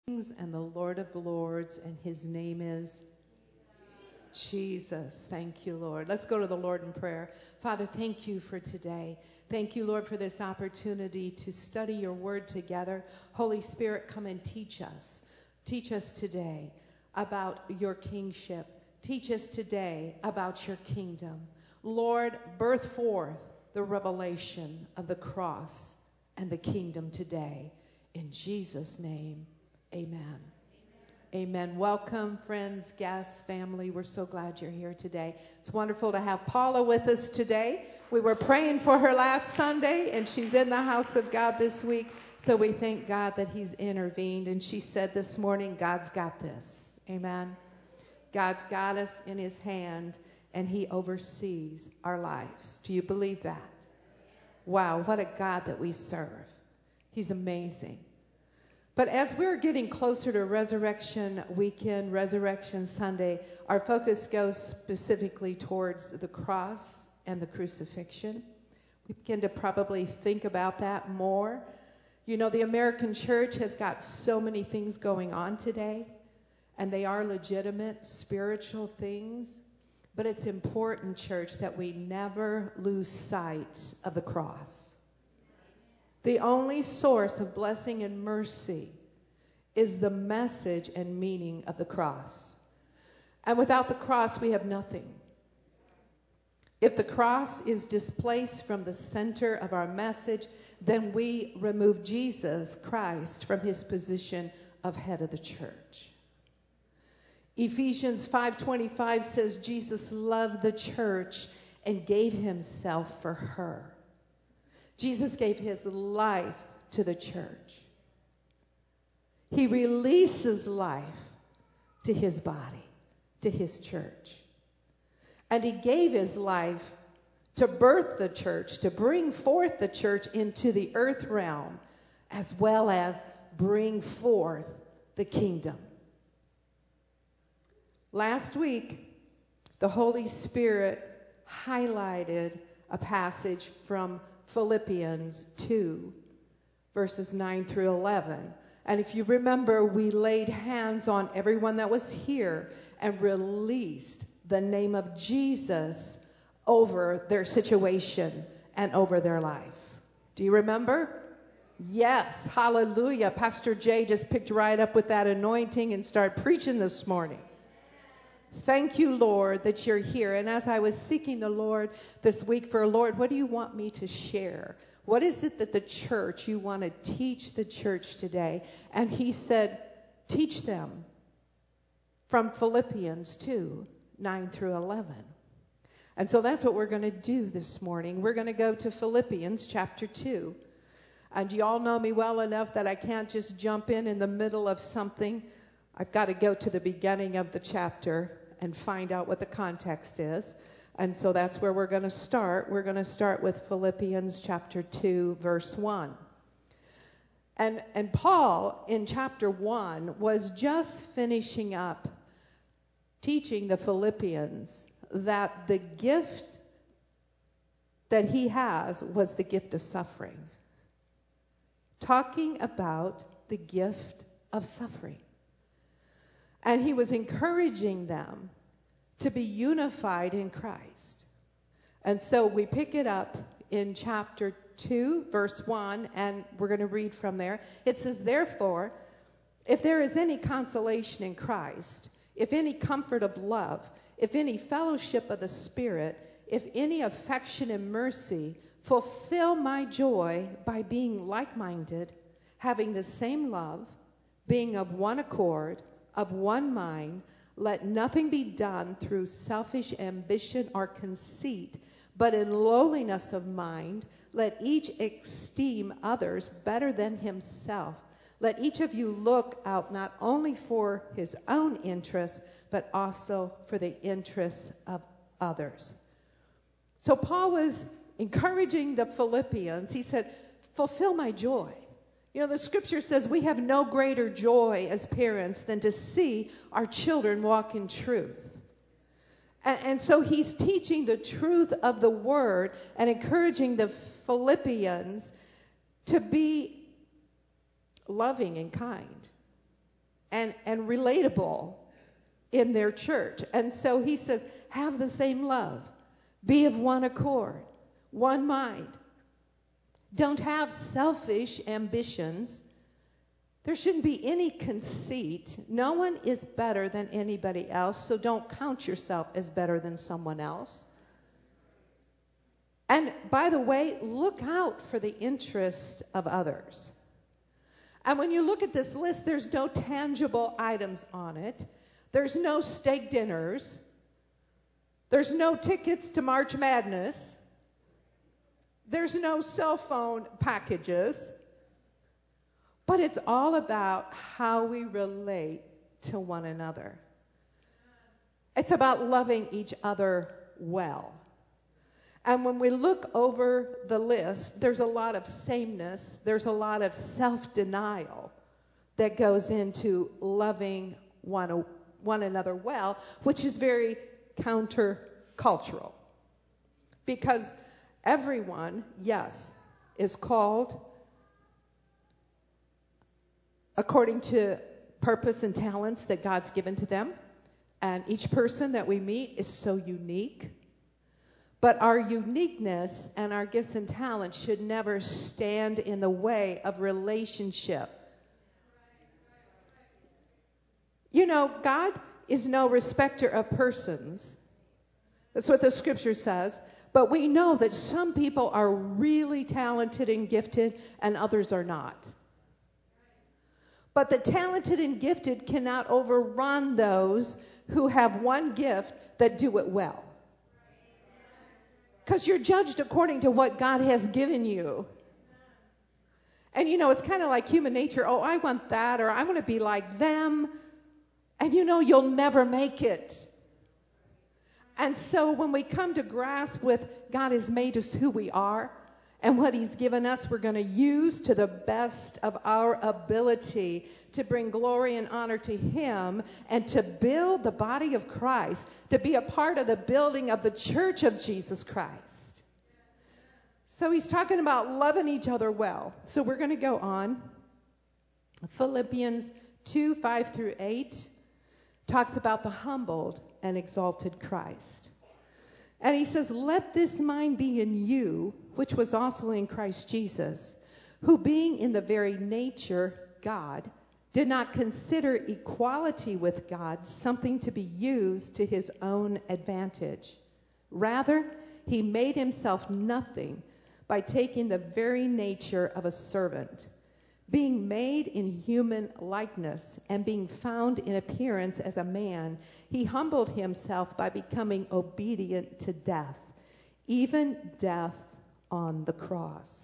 And the Lord of Lords, and his name is Jesus. Thank you, Lord. Let's go to the Lord in prayer. Father, thank you for today. Thank you, Lord, for this opportunity to study your word together. Holy Spirit, come and teach us. Teach us today about your kingship. Teach us today about your kingdom. Lord, birth forth the revelation of the cross and the kingdom today. In Jesus' name. Amen. Amen. Welcome, friends, guests, family. We're so glad you're here today. It's wonderful to have Paula with us today. We were praying for her last Sunday, and she's in the house of God this week. So we thank God that he's intervened. And she said this morning, God's got this. Amen. God's got us in his hand, and he oversees our lives. Do you believe that? Wow, what a God that we serve. He's amazing. But as we're getting closer to Resurrection Weekend, Resurrection Sunday, our focus goes specifically towards the cross and the crucifixion. We begin to probably think about that more. You know, the American church has got so many things going on today, and they are legitimate spiritual things. But it's important, church, that we never lose sight of the cross. The only source of blessing and mercy is the message and meaning of the cross. And without the cross, we have nothing. If the cross is displaced from the center of our message, then we remove Jesus Christ from his position of head of the church. Ephesians 5:25 says Jesus loved the church and gave himself for her. Jesus gave his life to the church. He releases life to his body, to his church. And he gave his life to birth the church, to bring forth the church into the earth realm, as well as bring forth the kingdom. Last week, the Holy Spirit highlighted a passage from Philippians 2, verses 9 through 11. And if you remember, we laid hands on everyone that was here and released the name of Jesus over their situation and over their life. Do you remember? Yes, hallelujah. Pastor Jay just picked right up with that anointing and started preaching this morning. Thank you, Lord, that you're here. And as I was seeking the Lord this week for, Lord, what do you want me to share? What is it that the church, you want to teach the church today? And he said, teach them from Philippians 2, 9 through 11. And so that's what we're going to do this morning. We're going to go to Philippians chapter 2. And you all know me well enough that I can't just jump in the middle of something. I've got to go to the beginning of the chapter and find out what the context is. And so that's where we're going to start. We're going to start with Philippians chapter 2, verse 1. And Paul, in chapter 1, was just finishing up teaching the Philippians that the gift that he has was the gift of suffering. Talking about the gift of suffering. And he was encouraging them to be unified in Christ. And so we pick it up in chapter 2, verse 1, and we're going to read from there. It says, therefore, if there is any consolation in Christ, if any comfort of love, if any fellowship of the Spirit, if any affection and mercy, fulfill my joy by being like-minded, having the same love, being of one accord, of one mind. Let nothing be done through selfish ambition or conceit, but in lowliness of mind, let each esteem others better than himself. Let each of you look out not only for his own interests, but also for the interests of others. So Paul was encouraging the Philippians. He said, fulfill my joy. You know, the scripture says we have no greater joy as parents than to see our children walk in truth. And so he's teaching the truth of the word and encouraging the Philippians to be loving and kind. and relatable in their church. And so he says, have the same love. Be of one accord, one mind. Don't have selfish ambitions. There shouldn't be any conceit. No one is better than anybody else, so don't count yourself as better than someone else. And by the way, look out for the interest of others. And when you look at this list, there's no tangible items on it. There's no steak dinners. There's no tickets to March Madness. There's no cell phone packages. But it's all about how we relate to one another. It's about loving each other well. And when we look over the list, there's a lot of sameness. There's a lot of self-denial that goes into loving one another well, which is very countercultural. Because everyone, yes, is called according to purpose and talents that God's given to them. And each person that we meet is so unique. But our uniqueness and our gifts and talents should never stand in the way of relationship. You know, God is no respecter of persons. That's what the scripture says. But we know that some people are really talented and gifted and others are not. But the talented and gifted cannot overrun those who have one gift that do it well. Because you're judged according to what God has given you. And you know, it's kind of like human nature. Oh, I want that, or I want to be like them. And you know, you'll never make it. And so when we come to grasp with God has made us who we are, and what he's given us, we're going to use to the best of our ability to bring glory and honor to him and to build the body of Christ, to be a part of the building of the church of Jesus Christ. So he's talking about loving each other well. So we're going to go on. Philippians 2:5-8 talks about the humbled and exalted Christ. And he says, let this mind be in you, which was also in Christ Jesus, who being in the very nature God, did not consider equality with God something to be used to his own advantage. Rather, he made himself nothing by taking the very nature of a servant, being made in human likeness and being found in appearance as a man, he humbled himself by becoming obedient to death, even death on the cross.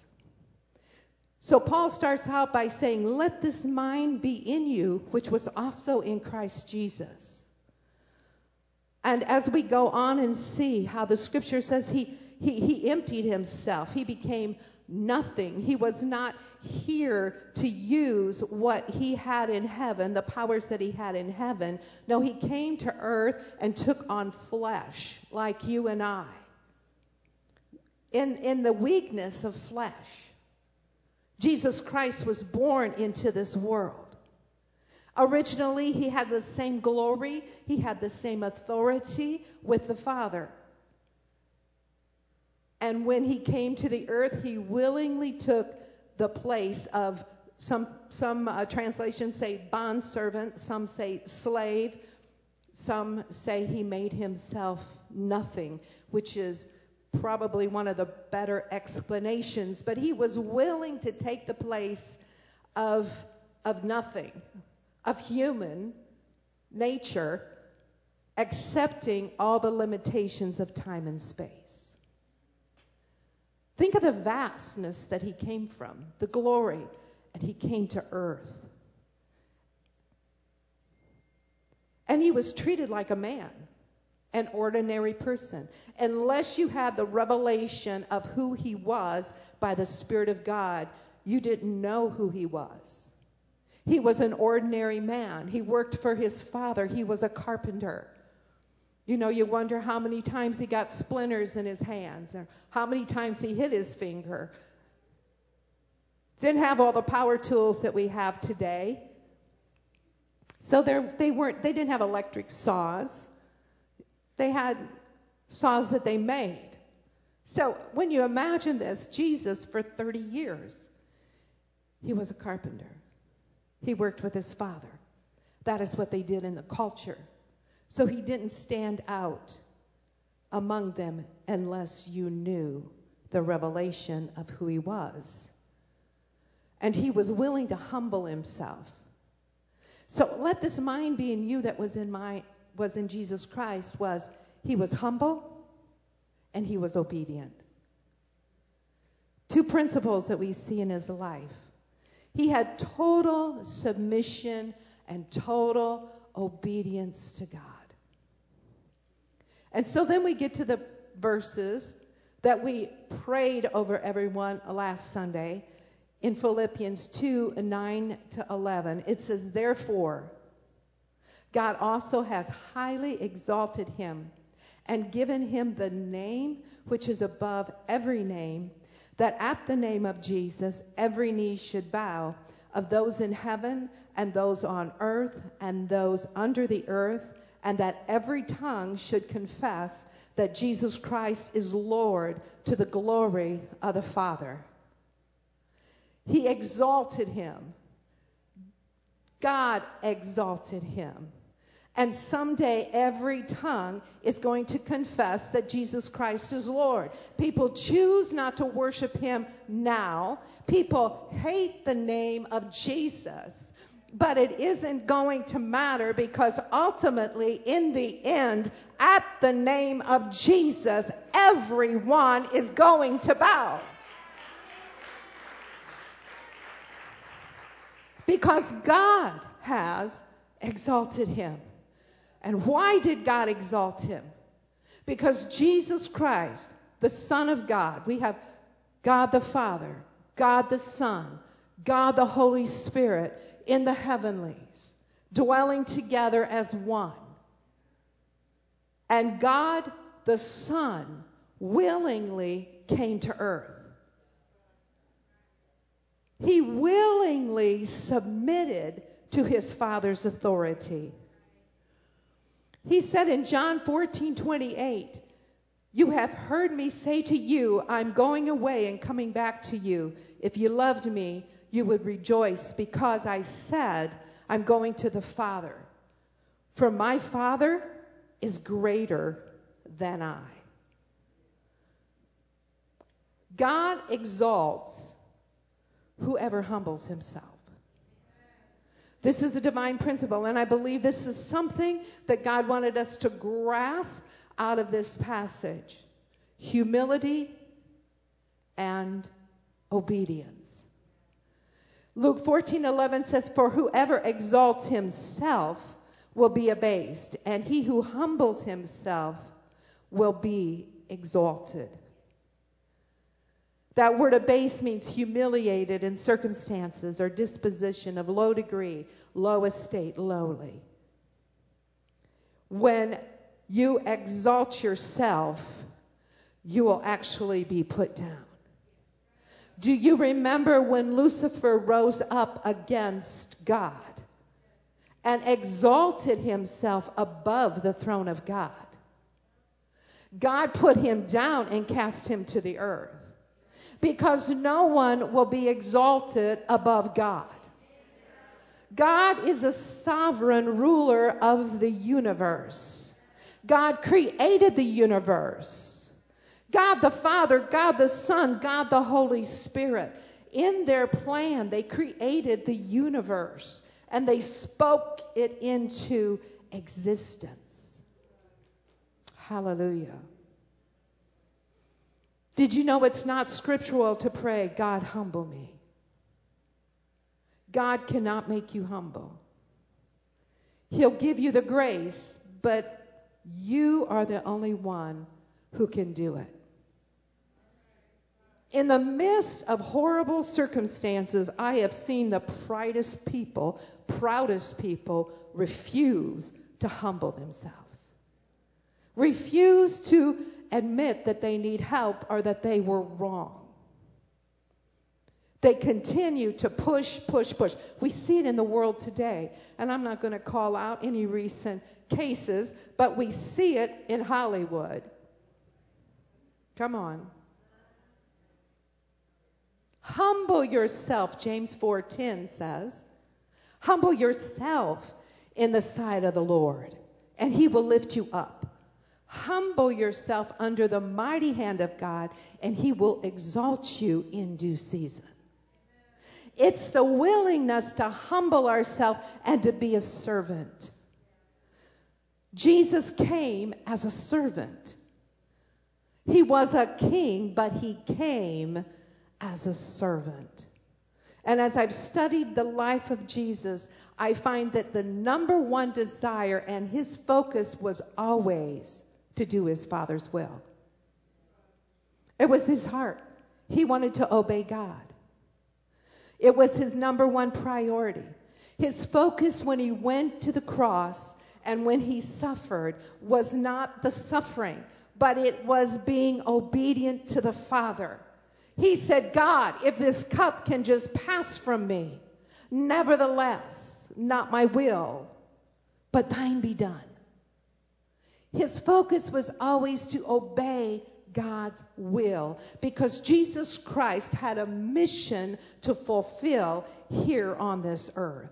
So Paul starts out by saying, let this mind be in you, which was also in Christ Jesus. And as we go on and see how the scripture says he emptied himself, he became nothing. He was not here to use what he had in heaven, the powers that he had in heaven. No, he came to earth and took on flesh like you and I. In the weakness of flesh, Jesus Christ was born into this world. Originally, he had the same glory, he had the same authority with the Father. And when he came to the earth, he willingly took the place of some translations say bondservant, some say slave, some say he made himself nothing, which is probably one of the better explanations. But he was willing to take the place of nothing, of human nature, accepting all the limitations of time and space. Think of the vastness that he came from, the glory, and he came to earth. And he was treated like a man, an ordinary person. Unless you had the revelation of who he was by the Spirit of God, you didn't know who he was. He was an ordinary man. He worked for his father. He was a carpenter. You know, you wonder how many times he got splinters in his hands, or how many times he hit his finger. Didn't have all the power tools that we have today. So they didn't have electric saws. They had saws that they made. So when you imagine this, Jesus for 30 years, he was a carpenter. He worked with his Father. That is what they did in the culture. So he didn't stand out among them unless you knew the revelation of who he was. And he was willing to humble himself. So let this mind be in you that was in Jesus Christ. He was humble and he was obedient. Two principles that we see in his life. He had total submission and total obedience to God. And so then we get to the verses that we prayed over everyone last Sunday in Philippians 2:9-11. It says, therefore, God also has highly exalted him and given him the name which is above every name, that at the name of Jesus every knee should bow, of those in heaven and those on earth and those under the earth, and that every tongue should confess that Jesus Christ is Lord, to the glory of the Father. He exalted him. God exalted him. And someday every tongue is going to confess that Jesus Christ is Lord. People choose not to worship him now. People hate the name of Jesus. But it isn't going to matter, because ultimately, in the end, at the name of Jesus, everyone is going to bow. Because God has exalted him. And why did God exalt him? Because Jesus Christ, the Son of God, we have God the Father, God the Son, God the Holy Spirit in the heavenlies, dwelling together as one. And God the Son willingly came to earth. He willingly submitted to his Father's authority. He said in John 14:28, you have heard me say to you, I'm going away and coming back to you. If you loved me, you would rejoice, because I said, I'm going to the Father. For my Father is greater than I. God exalts whoever humbles himself. This is a divine principle, and I believe this is something that God wanted us to grasp out of this passage. Humility and obedience. Luke 14:11 says, for whoever exalts himself will be abased, and he who humbles himself will be exalted. That word abase means humiliated in circumstances or disposition of low degree, low estate, lowly. When you exalt yourself, you will actually be put down. Do you remember when Lucifer rose up against God and exalted himself above the throne of God? God put him down and cast him to the earth. Because no one will be exalted above God. God is a sovereign ruler of the universe. God created the universe. God the Father, God the Son, God the Holy Spirit. In their plan, they created the universe and they spoke it into existence. Hallelujah. Did you know it's not scriptural to pray, God, humble me? God cannot make you humble. He'll give you the grace, but you are the only one who can do it. In the midst of horrible circumstances, I have seen the proudest people refuse to humble themselves. Refuse to admit that they need help or that they were wrong. They continue to push. We see it in the world today. And I'm not going to call out any recent cases, but we see it in Hollywood. Come on. Humble yourself, James 4:10 says. Humble yourself in the sight of the Lord, and he will lift you up. Humble yourself under the mighty hand of God, and he will exalt you in due season. It's the willingness to humble ourselves and to be a servant. Jesus came as a servant. He was a king, but he came as a servant. And as I've studied the life of Jesus, I find that the number one desire and his focus was always to do his Father's will. It was his heart. He wanted to obey God. It was his number one priority. His focus when he went to the cross and when he suffered was not the suffering, but it was being obedient to the Father. He said, God, if this cup can just pass from me, nevertheless, not my will, but thine be done. His focus was always to obey God's will because Jesus Christ had a mission to fulfill here on this earth.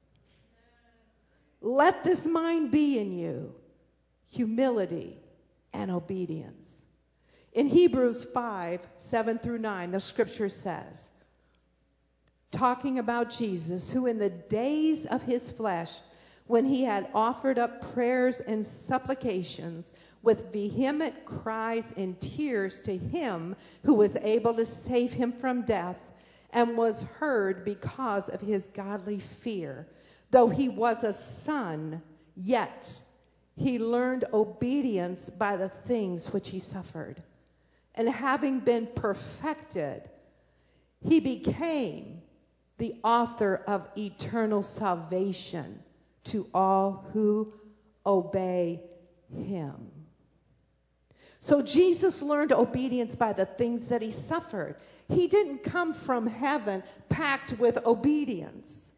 Let this mind be in you, humility and obedience. In Hebrews 5:7-9, the scripture says, talking about Jesus, who in the days of his flesh, when he had offered up prayers and supplications with vehement cries and tears to him who was able to save him from death, and was heard because of his godly fear. Though he was a son, yet he learned obedience by the things which he suffered. And having been perfected, he became the author of eternal salvation to all who obey him. So Jesus learned obedience by the things that he suffered. He didn't come from heaven packed with obedience.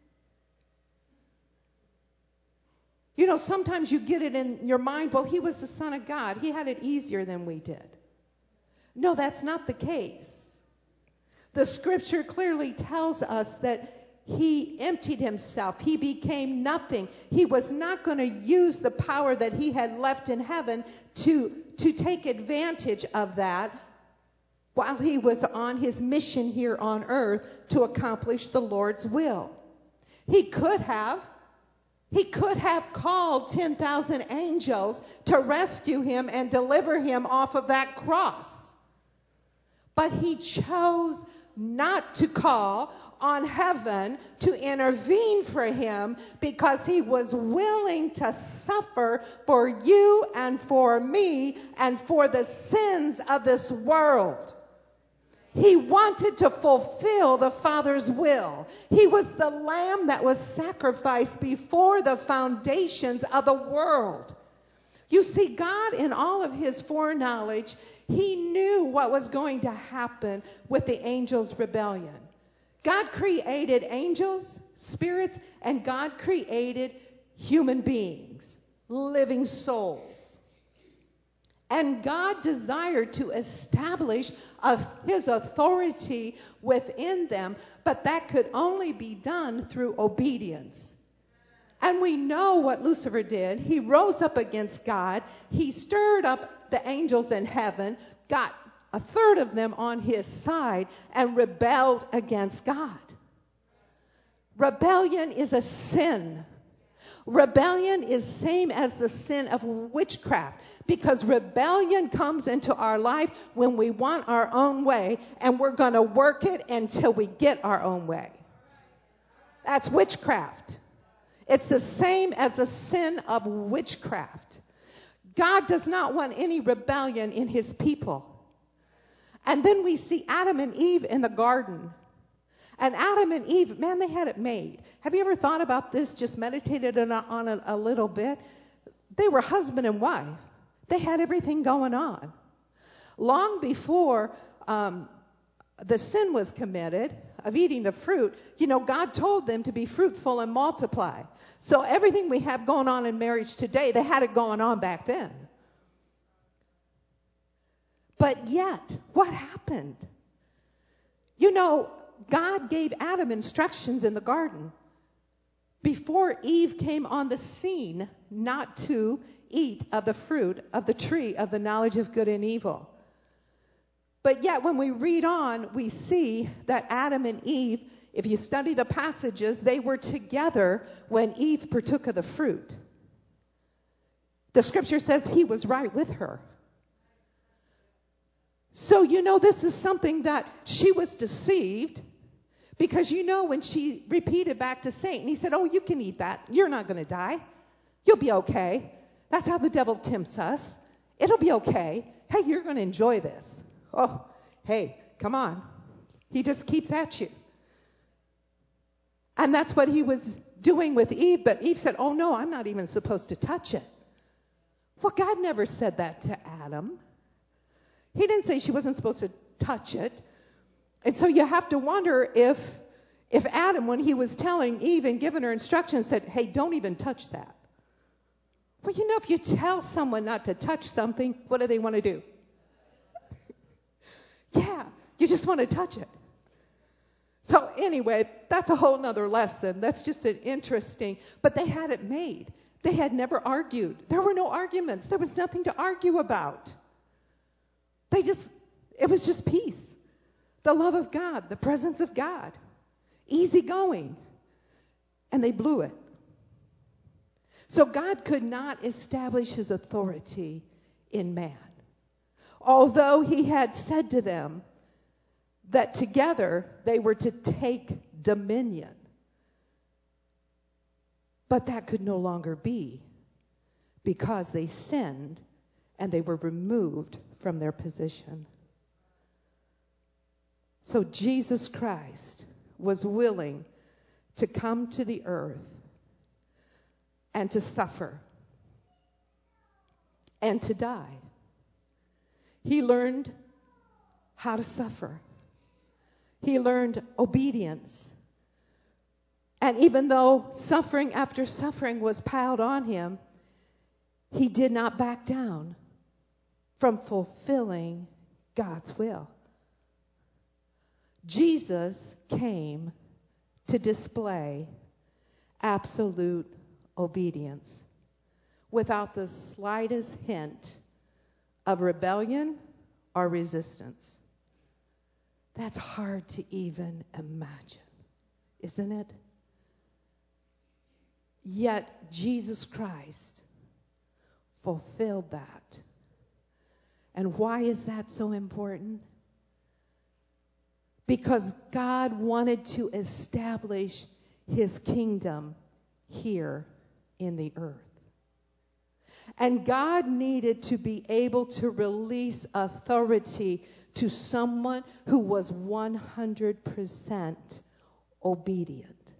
You know, sometimes you get it in your mind, well, he was the Son of God. He had it easier than we did. No, that's not the case. The scripture clearly tells us that he emptied himself. He became nothing. He was not going to use the power that he had left in heaven to take advantage of that while he was on his mission here on earth to accomplish the Lord's will. He could have called 10,000 angels to rescue him and deliver him off of that cross. But he chose not to call on heaven to intervene for him because he was willing to suffer for you and for me and for the sins of this world. He wanted to fulfill the Father's will. He was the lamb that was sacrificed before the foundations of the world. You see, God, in all of his foreknowledge, he knew what was going to happen with the angels' rebellion. God created angels, spirits, and God created human beings, living souls. And God desired to establish his authority within them, but that could only be done through obedience. And we know what Lucifer did. He rose up against God. He stirred up the angels in heaven, got a third of them on his side, and rebelled against God. Rebellion is a sin. Rebellion is same as the sin of witchcraft, because rebellion comes into our life when we want our own way, and we're going to work it until we get our own way. That's witchcraft. It's the same as a sin of witchcraft. God does not want any rebellion in his people. And then we see Adam and Eve in the garden. And Adam and Eve, man, they had it made. Have you ever thought about this, just meditated on it a little bit? They were husband and wife. They had everything going on. Long before the sin was committed of eating the fruit, God told them to be fruitful and multiply. So everything we have going on in marriage today, they had it going on back then. But yet, what happened? God gave Adam instructions in the garden before Eve came on the scene not to eat of the fruit of the tree of the knowledge of good and evil. But yet when we read on, we see that Adam and Eve, if you study the passages, they were together when Eve partook of the fruit. The scripture says he was right with her. So this is something that she was deceived, because when she repeated back to Satan, he said, oh, you can eat that. You're not going to die. You'll be okay. That's how the devil tempts us. It'll be okay. Hey, you're going to enjoy this. Oh, hey, come on. He just keeps at you. And that's what he was doing with Eve. But Eve said, oh, no, I'm not even supposed to touch it. Well, God never said that to Adam. He didn't say she wasn't supposed to touch it. And so you have to wonder if Adam, when he was telling Eve and giving her instructions, said, hey, don't even touch that. Well, if you tell someone not to touch something, what do they want to do? Yeah, you just want to touch it. So anyway, that's a whole nother lesson. That's just an interesting, but they had it made. They had never argued. There were no arguments. There was nothing to argue about. It was just peace. The love of God, the presence of God, easy going. And they blew it. So God could not establish his authority in man. Although he had said to them that together they were to take dominion. But that could no longer be, because they sinned and they were removed from their position. So Jesus Christ was willing to come to the earth and to suffer and to die. He learned how to suffer. He learned obedience. And even though suffering after suffering was piled on him, he did not back down from fulfilling God's will. Jesus came to display absolute obedience without the slightest hint of rebellion or resistance. That's hard to even imagine, isn't it? Yet Jesus Christ fulfilled that. And why is that so important? Because God wanted to establish his kingdom here in the earth. And God needed to be able to release authority to someone who was 100% obedient.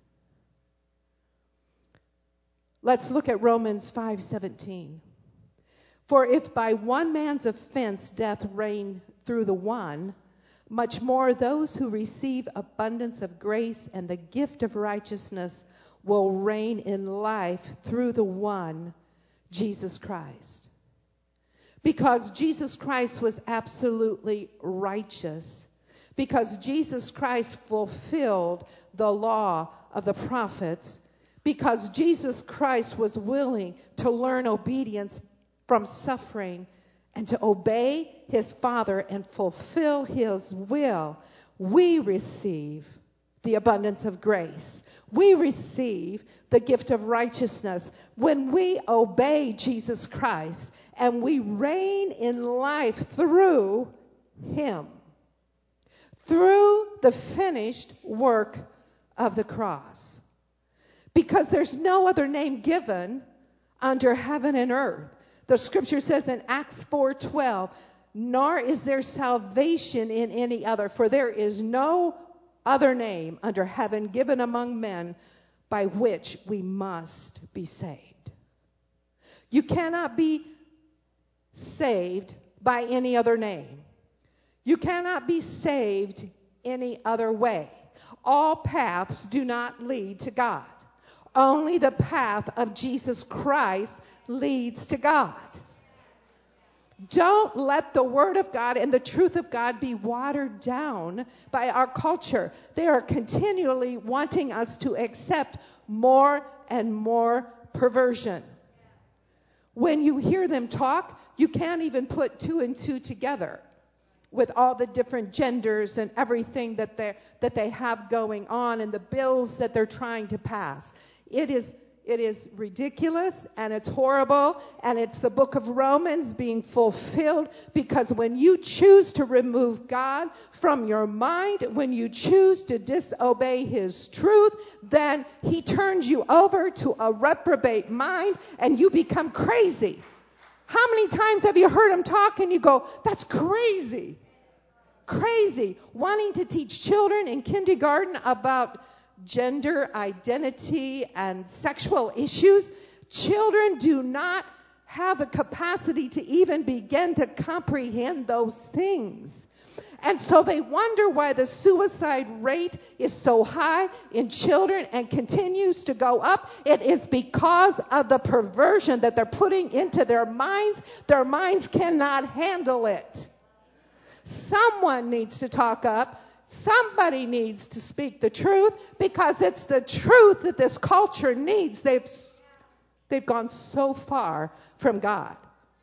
Let's look at Romans 5:17. For if by one man's offense death reigned through the one, much more those who receive abundance of grace and the gift of righteousness will reign in life through the one, Jesus Christ. Because Jesus Christ was absolutely righteous. Because Jesus Christ fulfilled the law of the prophets. Because Jesus Christ was willing to learn obedience from suffering and to obey his Father and fulfill his will, we receive the abundance of grace. We receive the gift of righteousness when we obey Jesus Christ and we reign in life through him, through the finished work of the cross. Because there's no other name given under heaven and earth. The scripture says in Acts 4:12, nor is there salvation in any other, for there is no other name under heaven given among men by which we must be saved. You cannot be saved by any other name. You cannot be saved any other way. All paths do not lead to God. Only the path of Jesus Christ leads to God. Don't let the Word of God and the truth of God be watered down by our culture. They are continually wanting us to accept more and more perversion. When you hear them talk, you can't even put two and two together with all the different genders and everything that they have going on and the bills that they're trying to pass. It is ridiculous, and it's horrible, and it's the book of Romans being fulfilled, because when you choose to remove God from your mind, when you choose to disobey his truth, then he turns you over to a reprobate mind, and you become crazy. How many times have you heard him talk and you go, that's crazy? Crazy. Wanting to teach children in kindergarten about gender identity and sexual issues. Children do not have the capacity to even begin to comprehend those things. And so they wonder why the suicide rate is so high in children and continues to go up. It is because of the perversion that they're putting into their minds. Their minds cannot handle it. Someone needs to talk up. Somebody needs to speak the truth, because it's the truth that this culture needs. They've gone so far from God.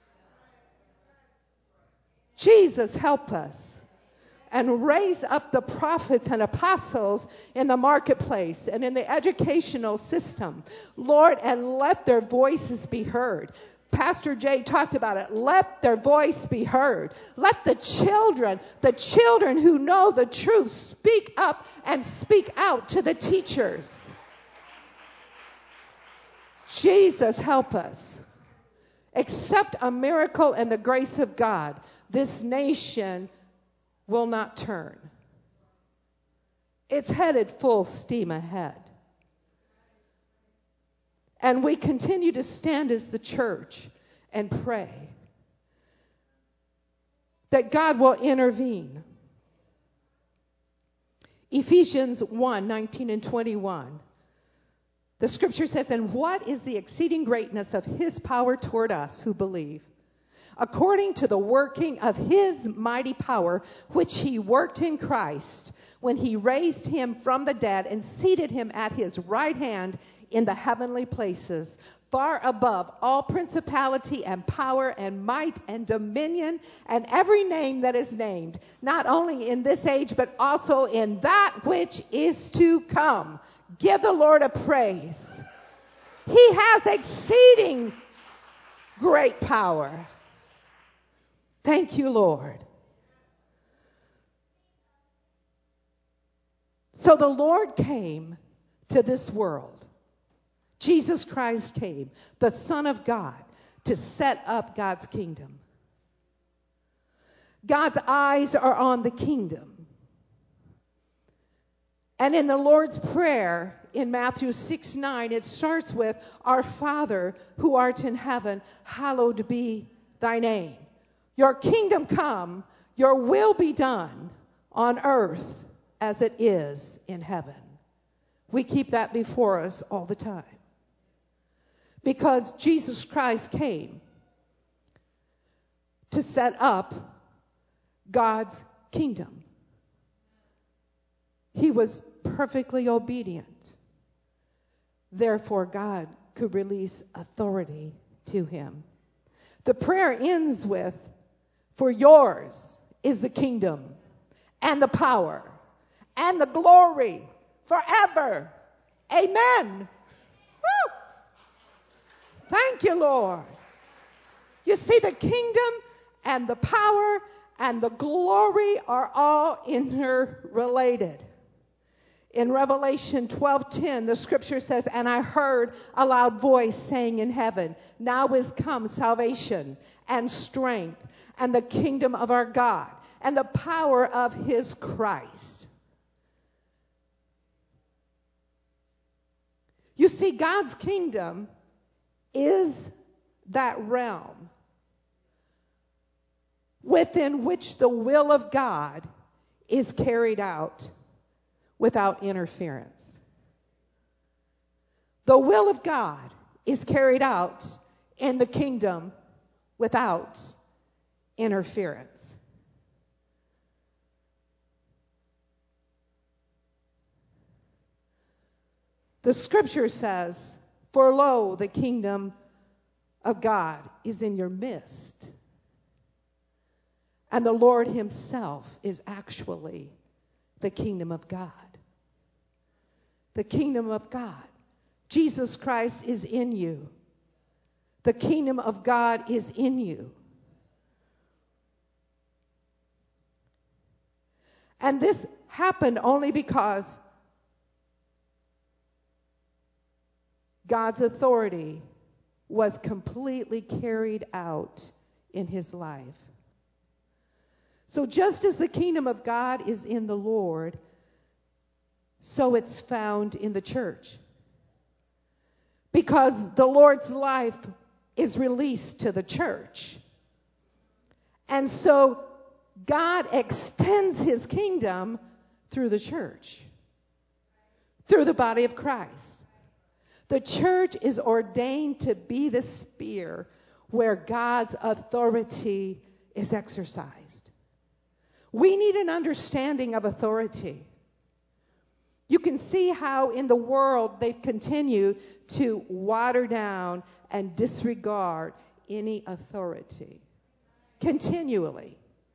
Jesus, help us and raise up the prophets and apostles in the marketplace and in the educational system, Lord, and let their voices be heard. Pastor Jay talked about it. Let their voice be heard. Let the children who know the truth, speak up and speak out to the teachers. Jesus, help us. Except a miracle and the grace of God, this nation will not turn. It's headed full steam ahead. And we continue to stand as the church and pray that God will intervene. Ephesians 1:19 and 21. The scripture says, and what is the exceeding greatness of his power toward us who believe? According to the working of his mighty power, which he worked in Christ, when he raised him from the dead and seated him at his right hand in the heavenly places, far above all principality and power and might and dominion and every name that is named, not only in this age, but also in that which is to come. Give the Lord a praise. He has exceeding great power. Thank you, Lord. So the Lord came to this world. Jesus Christ came, the Son of God, to set up God's kingdom. God's eyes are on the kingdom. And in the Lord's Prayer, in Matthew 6:9, it starts with, Our Father, who art in heaven, hallowed be thy name. Your kingdom come, your will be done on earth as it is in heaven. We keep that before us all the time. Because Jesus Christ came to set up God's kingdom. He was perfectly obedient. Therefore, God could release authority to him. The prayer ends with, for yours is the kingdom and the power and the glory forever. Amen. Woo! Thank you, Lord. You see, the kingdom and the power and the glory are all interrelated. In Revelation 12:10, the scripture says, and I heard a loud voice saying in heaven, now is come salvation and strength and the kingdom of our God and the power of his Christ. You see, God's kingdom is that realm within which the will of God is carried out without interference. The will of God is carried out in the kingdom without interference. The scripture says, "For lo, the kingdom of God is in your midst." And the Lord himself is actually the kingdom of God. The kingdom of God. Jesus Christ is in you. The kingdom of God is in you. And this happened only because God's authority was completely carried out in his life. So just as the kingdom of God is in the Lord, so it's found in the church. Because the Lord's life is released to the church. And so God extends his kingdom through the church, through the body of Christ. The church is ordained to be the sphere where God's authority is exercised. We need an understanding of authority. You can see how in the world they've continued to water down and disregard any authority. Continually.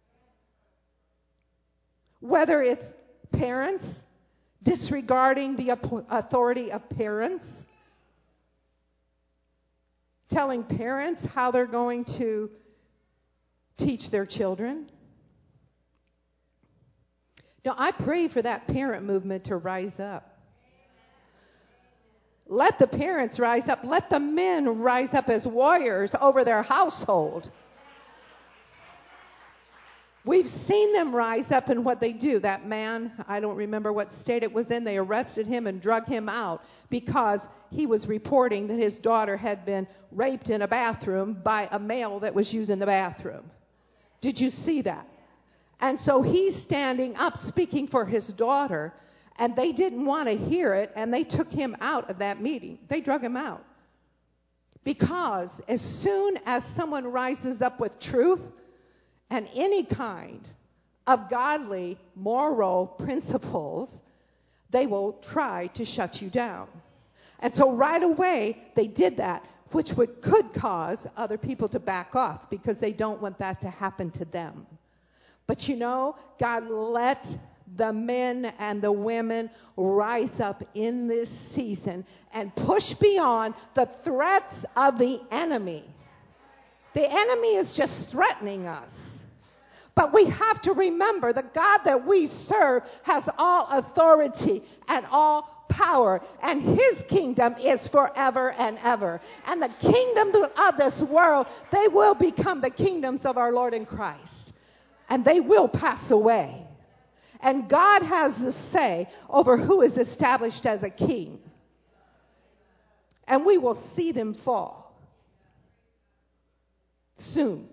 Whether it's parents disregarding the authority of parents, telling parents how they're going to teach their children. Now, I pray for that parent movement to rise up. Let the parents rise up. Let the men rise up as warriors over their household. We've seen them rise up in what they do. That man, I don't remember what state it was in, they arrested him and drug him out because he was reporting that his daughter had been raped in a bathroom by a male that was using the bathroom. Did you see that? And so he's standing up speaking for his daughter, and they didn't want to hear it, and they took him out of that meeting. They drug him out. Because as soon as someone rises up with truth and any kind of godly moral principles, they will try to shut you down. And so right away, they did that, which could cause other people to back off because they don't want that to happen to them. But you know, God let the men and the women rise up in this season and push beyond the threats of the enemy. The enemy is just threatening us. But we have to remember the God that we serve has all authority and all power, and his kingdom is forever and ever. And the kingdoms of this world, they will become the kingdoms of our Lord in Christ. And they will pass away. And God has the say over who is established as a king. And we will see them fall soon.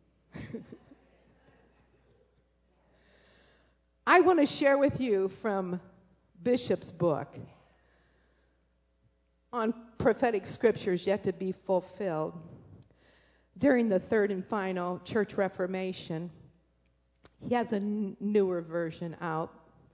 I want to share with you from Bishop's book on prophetic scriptures yet to be fulfilled. During the third and final church reformation, he has a newer version out.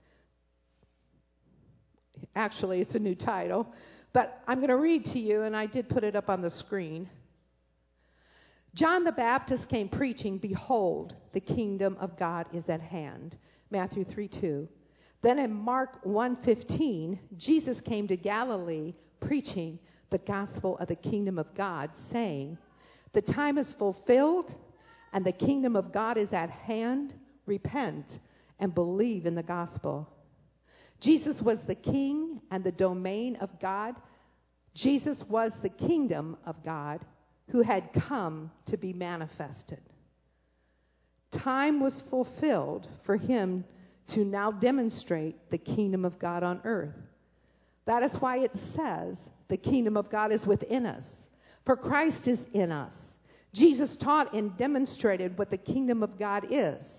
Actually, it's a new title, but I'm going to read to you, and I did put it up on the screen. John the Baptist came preaching, "Behold, the kingdom of God is at hand." Matthew 3:2. Then in Mark 1:15, Jesus came to Galilee preaching the gospel of the kingdom of God, saying, "The time is fulfilled, and the kingdom of God is at hand. Repent and believe in the gospel." Jesus was the king and the domain of God. Jesus was the kingdom of God who had come to be manifested. Time was fulfilled for him to now demonstrate the kingdom of God on earth. That is why it says the kingdom of God is within us, for Christ is in us. Jesus taught and demonstrated what the kingdom of God is.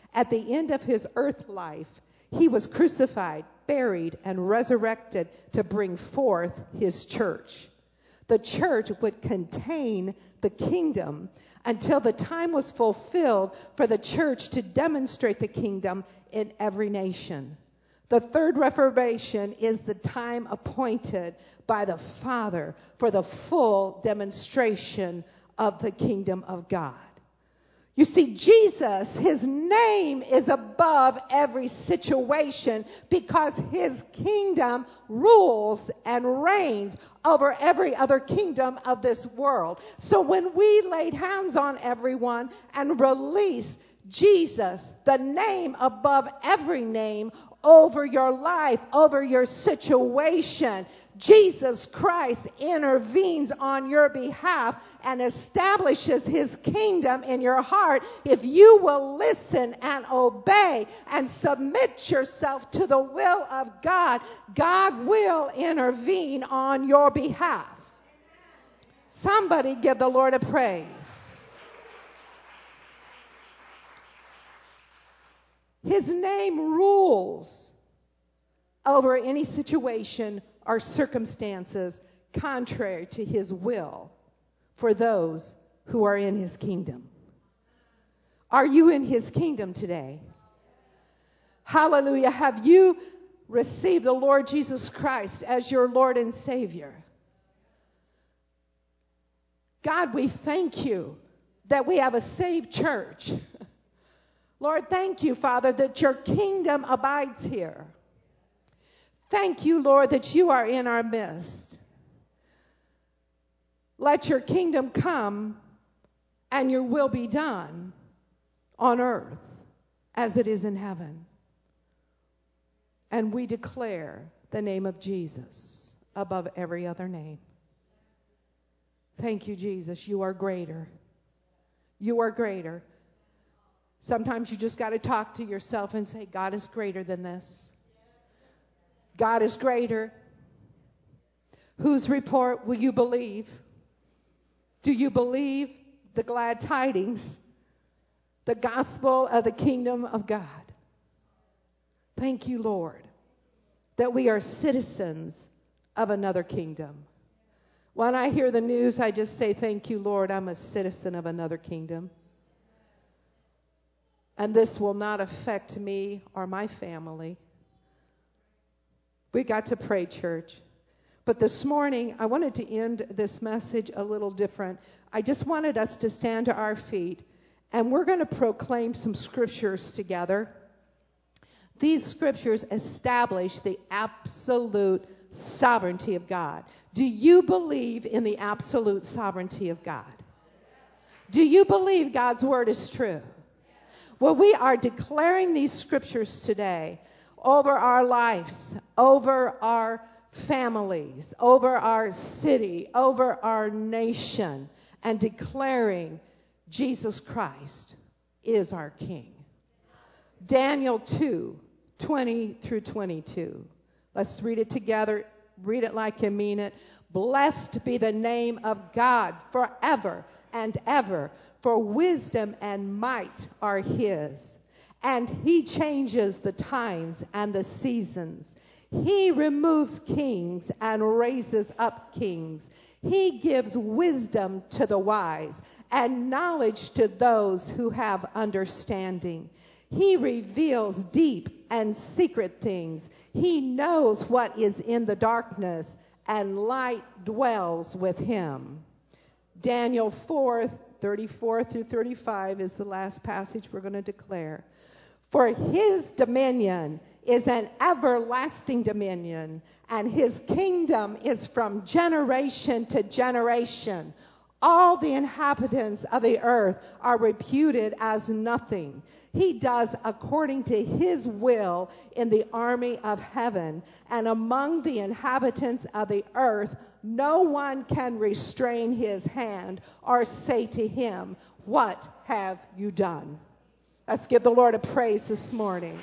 At the end of his earth life, he was crucified, buried, and resurrected to bring forth his church. The church would contain the kingdom until the time was fulfilled for the church to demonstrate the kingdom in every nation. The third Reformation is the time appointed by the Father for the full demonstration of the kingdom of God. You see, Jesus, his name is above every situation because his kingdom rules and reigns over every other kingdom of this world. So when we laid hands on everyone and released Jesus, the name above every name, over your life, over your situation, Jesus Christ intervenes on your behalf and establishes his kingdom in your heart. If you will listen and obey and submit yourself to the will of God, God will intervene on your behalf. Somebody give the Lord a praise. His name rules over any situation or circumstances contrary to his will for those who are in his kingdom. Are you in his kingdom today? Hallelujah. Have you received the Lord Jesus Christ as your Lord and Savior? God, we thank you that we have a saved church. Lord, thank you, Father, that your kingdom abides here. Thank you, Lord, that you are in our midst. Let your kingdom come and your will be done on earth as it is in heaven. And we declare the name of Jesus above every other name. Thank you, Jesus. You are greater. You are greater. Sometimes you just got to talk to yourself and say, God is greater than this. God is greater. Whose report will you believe? Do you believe the glad tidings, the gospel of the kingdom of God? Thank you, Lord, that we are citizens of another kingdom. When I hear the news, I just say, thank you, Lord, I'm a citizen of another kingdom. And this will not affect me or my family. We got to pray, church. But this morning, I wanted to end this message a little different. I just wanted us to stand to our feet, and we're going to proclaim some scriptures together. These scriptures establish the absolute sovereignty of God. Do you believe in the absolute sovereignty of God? Do you believe God's word is true? Well, we are declaring these scriptures today over our lives, over our families, over our city, over our nation, and declaring Jesus Christ is our King. Daniel 2:20 through 22. Let's read it together. Read it like you mean it. Blessed be the name of God forever and ever, for wisdom and might are his. And he changes the times and the seasons. He removes kings and raises up kings. He gives wisdom to the wise and knowledge to those who have understanding. He reveals deep and secret things. He knows what is in the darkness, and light dwells with him. Daniel 4:34 through 35 is the last passage we're going to declare. For his dominion is an everlasting dominion, and his kingdom is from generation to generation. All the inhabitants of the earth are reputed as nothing. He does according to his will in the army of heaven, and among the inhabitants of the earth, no one can restrain his hand or say to him, "What have you done?" Let's give the Lord a praise this morning.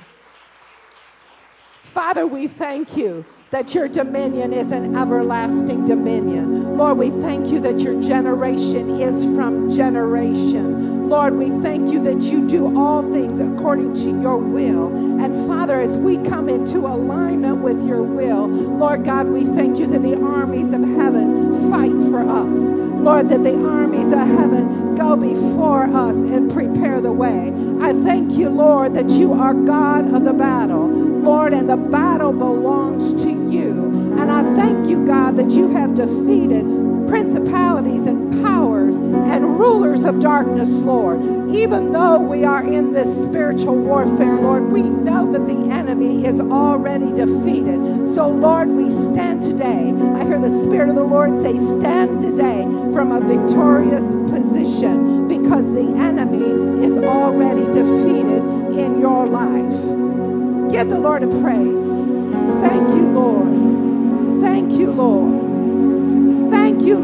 Father, we thank you that your dominion is an everlasting dominion. Lord, we thank you that your generation is from generation. Lord, we thank you that you do all things according to your will. And Father, as we come into alignment with your will, Lord God, we thank you that the armies of heaven fight for us. Lord, that the armies of heaven go before us and prepare the way. I thank you, Lord, that you are God of the battle, Lord, and the battle belongs to you. And I thank you, God, that you have defeated principalities and powers and rulers of darkness, Lord. Even though we are in this spiritual warfare, Lord, we know that the enemy is already defeated. So, Lord, we stand today. I hear the Spirit of the Lord say, stand today from a victorious position, because the enemy is already defeated in your life. Give the Lord a praise. Thank you, Lord. Thank you, Lord. Thank you,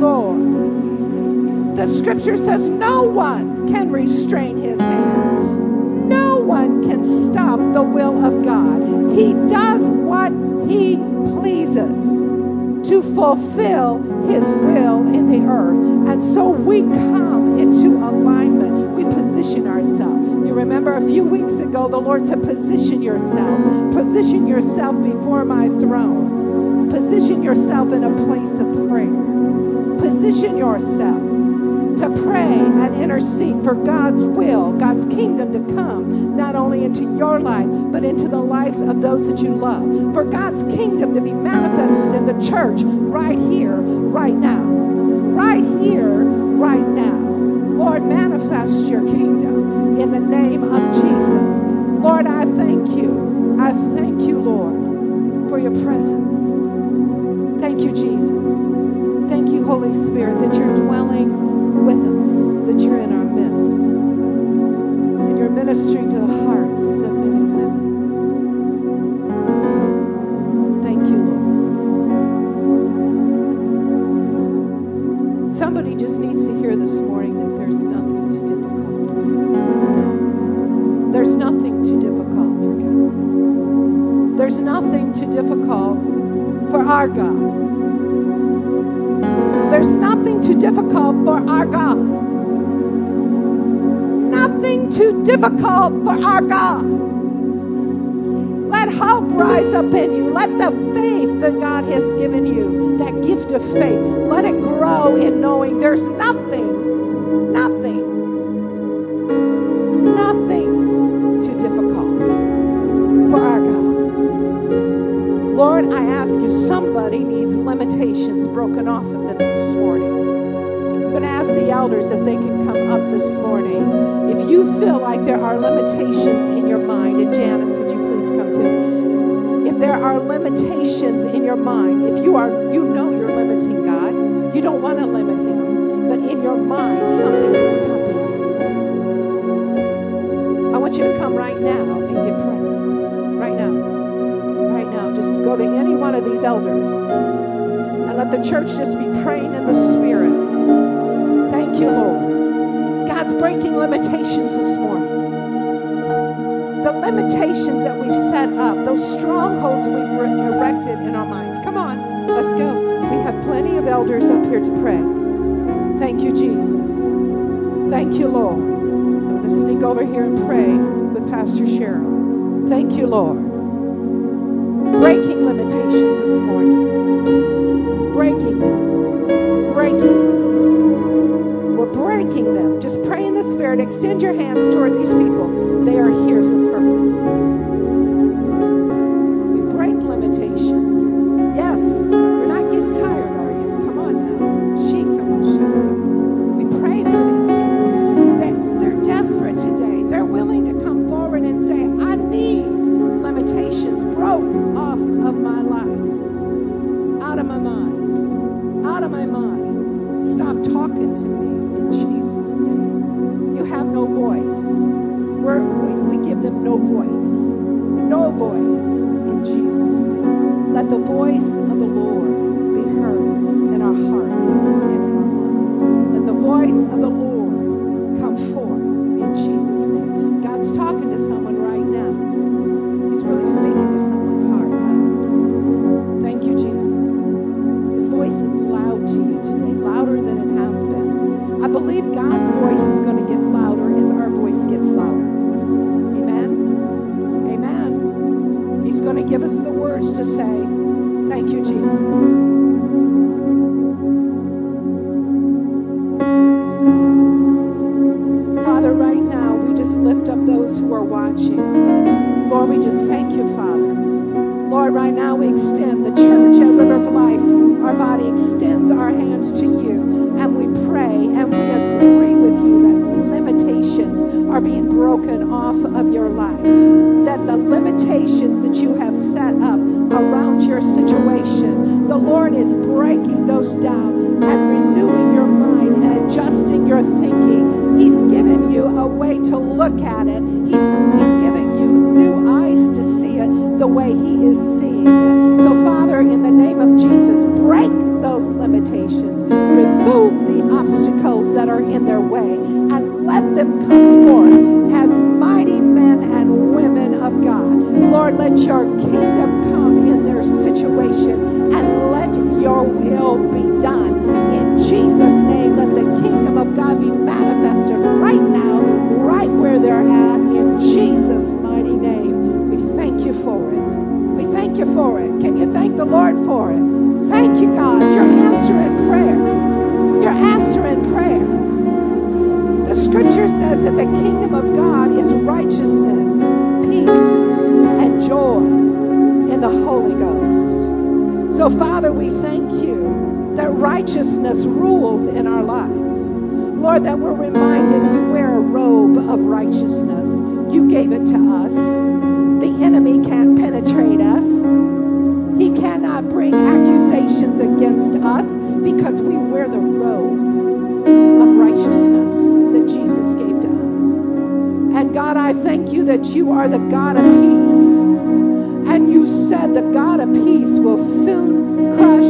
Lord. The scripture says no one can restrain his hand. No one can stop the will of God. He does what he pleases to fulfill his will in the earth. And so we come into alignment. We position ourselves. You remember a few weeks ago, the Lord said, position yourself. Position yourself before my throne. Position yourself in a place of prayer. Position yourself to pray and intercede for God's will, God's kingdom to come, not only into your life, but into the lives of those that you love. For God's kingdom to be manifested in the church right here, right now. Right here, right now. Lord, manifest your kingdom in the name of Jesus. Lord, I thank you. I thank you, Lord, for your presence. Thank you, Jesus. Thank you, Holy Spirit, that you're dwelling with us, that you're in our midst, and you're ministering to the hearts of men and women. Thank you, Lord. Somebody just needs to hear this morning that there's nothing too difficult for God. There's nothing too difficult for God. There's nothing too difficult for our God. There's nothing too difficult for our God. Nothing too difficult for our God. Let hope rise up in you. Let the faith that God has given you, that gift of faith, let it grow in knowing there's nothing too difficult for our God. Lord, I ask you, somebody needs limitations broken off of them this morning. I'm going to ask the elders if they can come up this morning. If you feel like there are limitations in your mind, and Janice, would you please come too? If there are limitations in your mind, if you know you're limiting God, you don't want to limit him, but in your mind something is stopping you. I want you to come right now and get prayer. Right now. Right now. Just go to any one of these elders and let the church just be praying in the Spirit. Thank you, Lord. God's breaking limitations this morning. The limitations that we've set up, those strongholds we've erected in our minds. Come on, let's go. We have plenty of elders up here to pray. Thank you, Jesus. Thank you, Lord. I'm going to sneak over here and pray with Pastor Cheryl. Thank you, Lord. Breaking limitations this morning. Breaking them. Breaking them. We're breaking them. Just pray in the Spirit. Extend your hands toward these people. They are here for purpose. We break limitations. Yes, you're not getting tired, are you? Come on now. We pray for these people. They're desperate today. They're willing to come forward and say, I need limitations broke off of my life. Out of my mind. Out of my mind. Stop talking to me in Jesus' name. You have no voice. We give them no voice. No voice in Jesus' name. Let the voice of the Lord be heard in our hearts and in our mind. Let the voice of the Lord come forth in Jesus' name. God's talking to someone right now. He's really speaking to someone's heart now. Thank you, Jesus. His voice is loud to you today, louder than it has been. I believe God's voice is going to get louder words to say. Thank you, Jesus. Father, right now, we just lift up those who are watching. Lord, we just thank you, Father. Lord, right now we extend the church at River of Life. Our body extends our hands to you, and we pray and we agree with you that limitations are being broken off of your life, that the limitations that you have set up around your situation, the Lord is breaking those down and renewing your mind and adjusting your thinking. He's given you a way to look at it. He's giving you new eyes to see it the way he is seeing it. So, Father, in the name of Jesus, break those limitations. Remove the obstacles that are in their way and let them come forth as mighty men and women of God. Lord, let your kingdom come in their situation and let your will be done. In Jesus' name, let the kingdom of God be manifested right now, right where they're at, in Jesus' mighty name. We thank you for it. We thank you for it. Can you thank the Lord for it? Thank you, God. You're answering prayer. You're answering prayer. The scripture says that the kingdom of God is righteousness, peace, and joy in the Holy Ghost. So, Father, we thank you that righteousness rules in our lives. Lord, that we're reminded we wear a robe of righteousness. You gave it to us. The enemy can't penetrate us. He cannot bring accusations against us because we wear the robe of righteousness that Jesus gave to us. And God, I thank you that you are the God of peace. And you said the God of peace will soon crush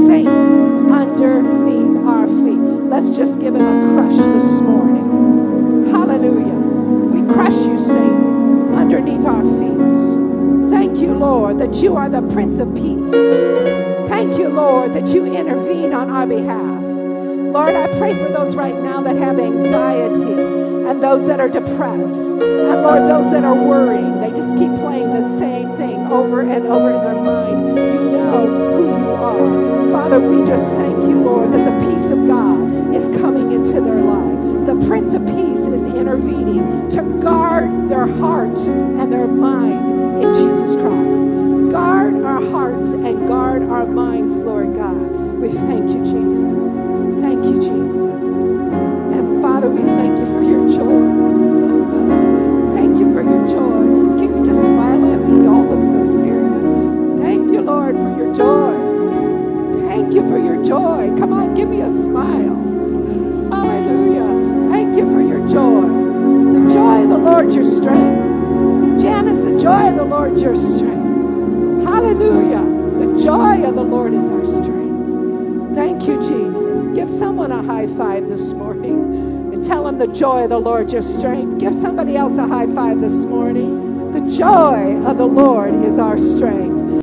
Satan underneath our feet. Let's just give him a crush this morning. Hallelujah. We crush you, Satan, underneath our feet. Thank you, Lord, that you are the Prince of Peace. Thank you, Lord, that you intervene on our behalf. Lord, I pray for those right now that have anxiety and those that are depressed. And Lord, those that are worrying, they just keep playing the same thing over and over in their mind. You know who you are. Father, we just thank you, Lord, that the peace of God is coming into their life. The Prince of Peace is intervening to guard their heart and their mind in Jesus Christ. Guard our hearts and guard our minds, Lord God. We thank you, Jesus. Thank you, Jesus. And Father, we thank you for your joy. Thank you for your joy. Can you just smile at me? Y'all look so serious. Thank you, Lord, for your joy. Thank you for your joy. Come on, give me a smile. Hallelujah. Thank you for your joy. The joy of the Lord, your strength. Janice, the joy of the Lord, your strength. Hallelujah. The joy of the Lord is our strength. Thank you, Jesus. Give someone a high five this morning and tell them the joy of the Lord, your strength. Give somebody else a high five this morning. The joy of the Lord is our strength.